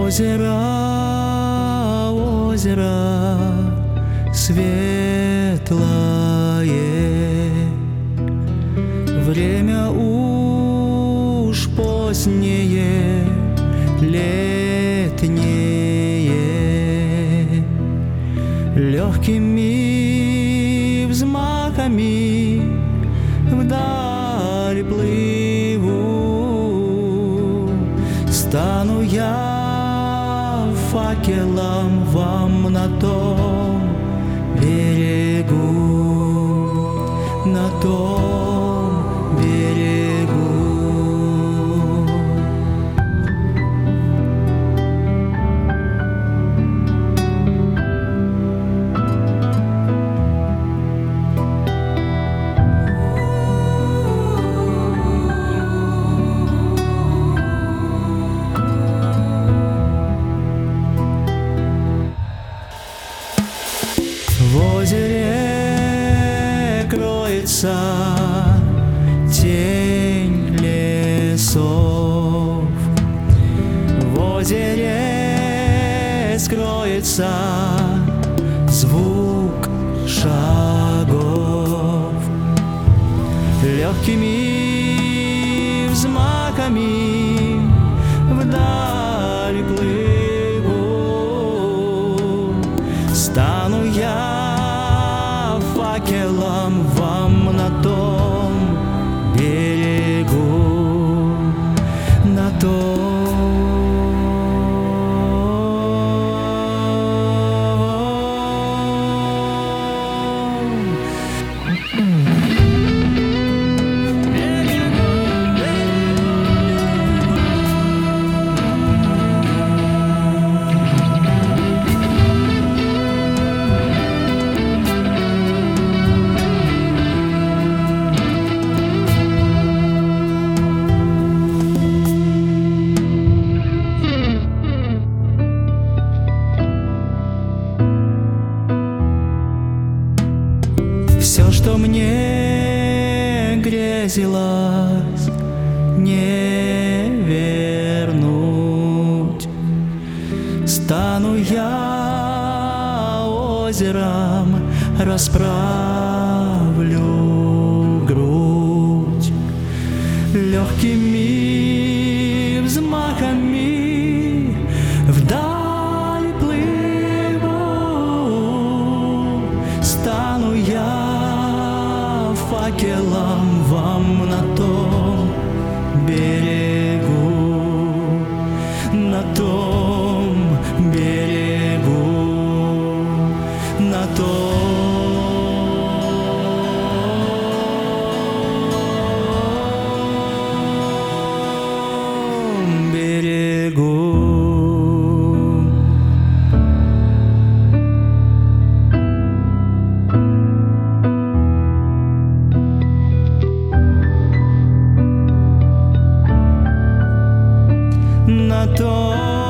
Озеро, озеро светлое, время уж позднее, летнее, легкими взмахами вдаль плыву. Стану я факелом вам на том берегу, на том берегу. В озере кроется тень лесов, в озере скроется звук шагов. Легкими взмахами вдаль плыву. Стану я факелом вам на том берегу, на том. Все, что мне грезилось, не вернуть. Стану я озером, расправлю грудь. Легкими взмахами вдаль плыву. Стану я факелом вам на том берегу, на том берегу, на том берегу. На том